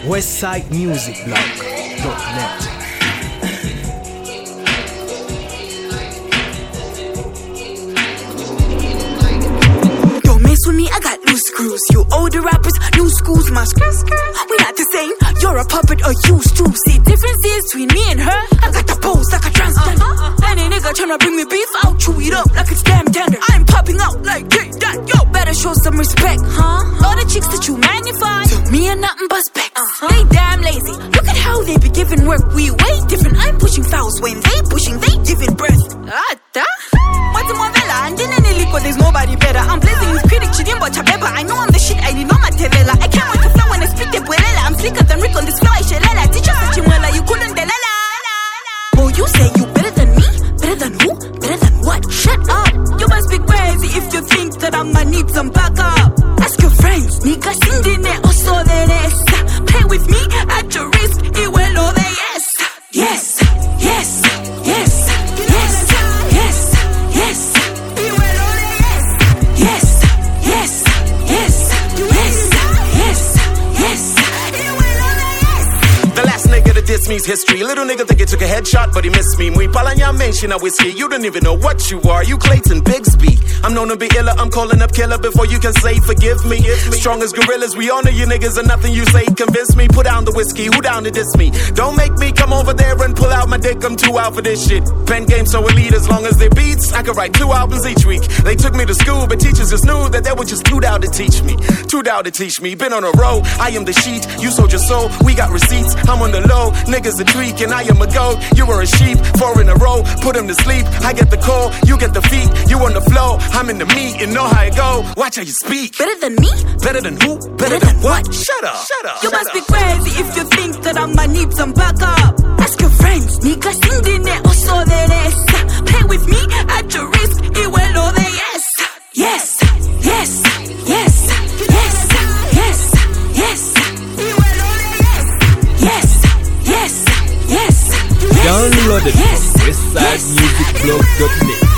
westsidemusicblog.net. Don't mess with me, I got loose screws. You older rappers, new schools, my screws. We not the same, you're a puppet or used to. See differences between me and her. I got the pose like a transgender. Any nigga tryna bring me beef, I'll chew it up like it's damn tender. I'm popping out like that, yo. Better show some respect, huh? All the chicks that you magnify, to me are nothing but specs. They damn lazy, look at how they be giving work. We way different, I'm pushing fouls when they pushing, they giving birth. What's more vela, and in any liquor there's nobody better. I'm blazing with critics, she didn't watch a pepper. I know I'm the shit, I need no material. I can't wait to flow when I spit the buerela. I'm slicker than Rick on this flow, I shalala. Teach us a chimwela, you couldn't delala. Oh, you say you better than me? Better than who? Better than what? Shut up. You must be crazy if you think that I'ma need some backup. Ask your friends, nigga, sing the also the rest. Play with me at your risk, it will all the yes. Yes, yes, yes, yes, yes, yes. It will all the yes. Yes, yes, yes, yes, yes, yes. It will all the yes. The last nigga that dissed me's history. Little nigga think he took a headshot, but he missed me. Muy palanya mention a whiskey. You don't even know what you are. You Clayton Bigsby. I'm known to be iller. I'm calling up killer before you can say forgive me. Strong as gorillas, we honor you niggas, and nothing you say convince me. Put down the whiskey. Who down to diss me? Don't make me come over there and pull out my dick. I'm too out for this shit. Pen game so elite as long as they beats. I could write 2 albums each week. They took me to school, but teachers just knew that they were just too down to teach me. Too down to teach me. Been on a row. I am the sheet. You sold your soul. We got receipts. I'm on the low. Niggas a tweak and I am a goat. You were a sheep. 4 in a row. Put him to sleep. I get the call. You get the feet. You on the flow. I'm in the meat and know how it go. Watch how you speak. Better than me? Better than who? Better than what? Shut up. Shut up. You must be crazy if you think that I'ma need some backup. Ask your friends, nigga, sing the net also the rest. Play with me at your risk, it will all the yes. Yes, yes, yes, yes, yes, yes. It will all the yes. Yes, yes, yes, yes. Download it from westsidemusicblog.net.